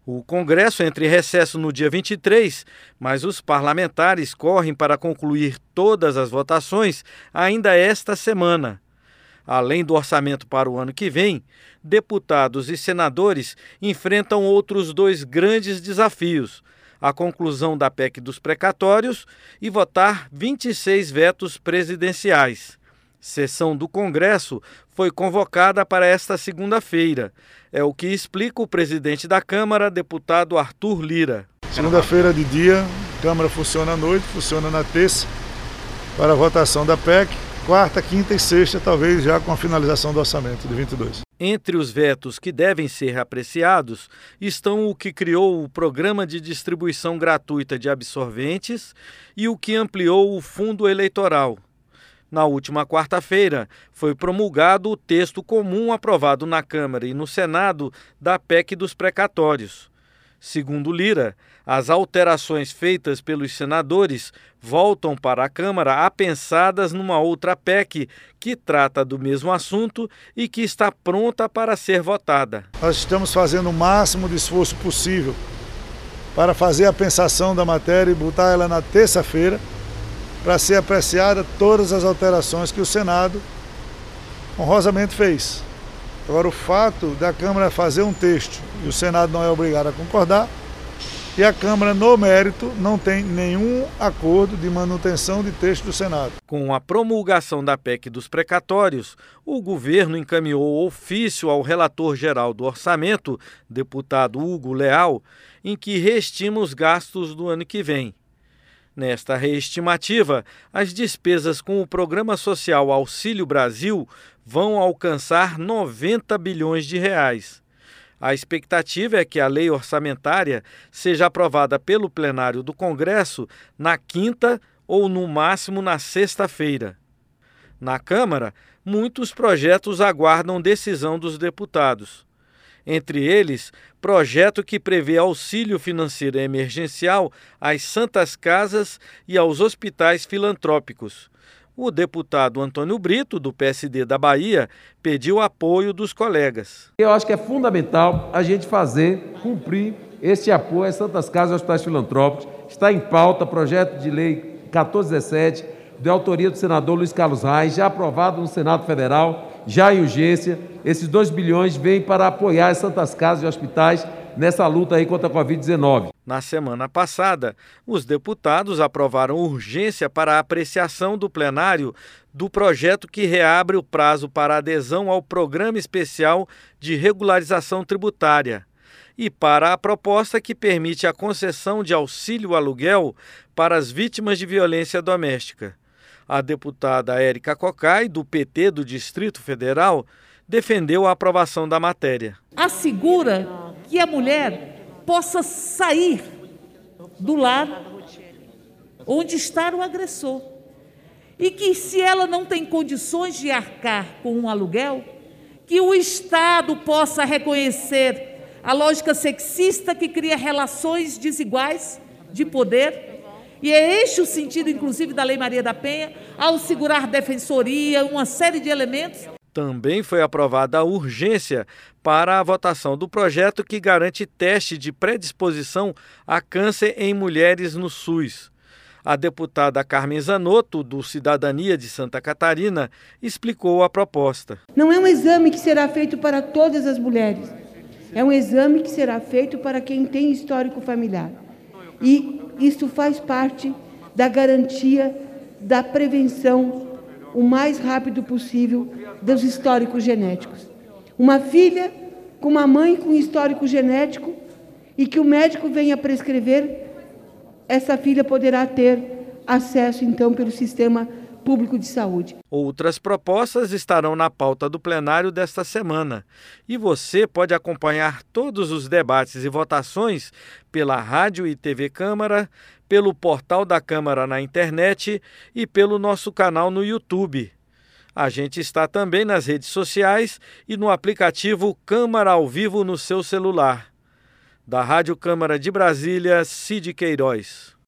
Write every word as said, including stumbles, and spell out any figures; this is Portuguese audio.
O Congresso entra em recesso no dia vinte e três, mas os parlamentares correm para concluir todas as votações ainda esta semana. Além do orçamento para o ano que vem, deputados e senadores enfrentam outros dois grandes desafios: a conclusão da P E C dos precatórios e votar vinte e seis vetos presidenciais. Sessão do Congresso foi convocada para esta segunda-feira. É o que explica o presidente da Câmara, deputado Arthur Lira. Segunda-feira de dia, a Câmara funciona à noite, funciona na terça para a votação da P E C. Quarta, quinta e sexta, talvez já com a finalização do orçamento de vinte e dois. Entre os vetos que devem ser apreciados estão o que criou o Programa de Distribuição Gratuita de Absorventes e o que ampliou o fundo eleitoral. Na última quarta-feira, foi promulgado o texto comum aprovado na Câmara e no Senado da P E C dos precatórios. Segundo Lira, as alterações feitas pelos senadores voltam para a Câmara apensadas numa outra P E C que trata do mesmo assunto e que está pronta para ser votada. Nós estamos fazendo o máximo de esforço possível para fazer a pensação da matéria e botar ela na terça-feira, para ser apreciada todas as alterações que o Senado honrosamente fez. Agora, o fato da Câmara fazer um texto e o Senado não é obrigado a concordar, e a Câmara, no mérito, não tem nenhum acordo de manutenção de texto do Senado. Com a promulgação da P E C dos precatórios, o governo encaminhou ofício ao relator-geral do orçamento, deputado Hugo Leal, em que reestima os gastos do ano que vem. Nesta reestimativa, as despesas com o Programa Social Auxílio Brasil vão alcançar noventa bilhões de reais. A expectativa é que a lei orçamentária seja aprovada pelo plenário do Congresso na quinta ou, no máximo, na sexta-feira. Na Câmara, muitos projetos aguardam decisão dos deputados. Entre eles, projeto que prevê auxílio financeiro emergencial às santas casas e aos hospitais filantrópicos. O deputado Antônio Brito, do P S D da Bahia, pediu apoio dos colegas. Eu acho que é fundamental a gente fazer, cumprir esse apoio às santas casas e hospitais filantrópicos. Está em pauta projeto de lei quatorze dezessete, de autoria do senador Luiz Carlos Reis, já aprovado no Senado Federal, já em urgência. Esses dois bilhões vêm para apoiar as santas casas e hospitais nessa luta aí contra a covid dezenove. Na semana passada, os deputados aprovaram urgência para a apreciação do plenário do projeto que reabre o prazo para adesão ao Programa Especial de Regularização Tributária e para a proposta que permite a concessão de auxílio aluguel para as vítimas de violência doméstica. A deputada Érica Cocai, do P T do Distrito Federal, defendeu a aprovação da matéria. Assegura que a mulher possa sair do lar onde está o agressor e que, se ela não tem condições de arcar com um aluguel, que o Estado possa reconhecer a lógica sexista que cria relações desiguais de poder. E é este o sentido, inclusive, da Lei Maria da Penha, ao segurar defensoria, uma série de elementos. Também foi aprovada a urgência para a votação do projeto que garante teste de predisposição a câncer em mulheres no SUS. A deputada Carmen Zanotto, do Cidadania de Santa Catarina, explicou a proposta. Não é um exame que será feito para todas as mulheres. É um exame que será feito para quem tem histórico familiar. E isso faz parte da garantia da prevenção o mais rápido possível dos históricos genéticos. Uma filha com uma mãe com histórico genético e que o médico venha prescrever, essa filha poderá ter acesso, então, pelo sistema público de saúde. Outras propostas estarão na pauta do plenário desta semana. E você pode acompanhar todos os debates e votações pela Rádio e T V Câmara, pelo portal da Câmara na internet e pelo nosso canal no YouTube. A gente está também nas redes sociais e no aplicativo Câmara ao Vivo no seu celular. Da Rádio Câmara de Brasília, Cid Queiroz.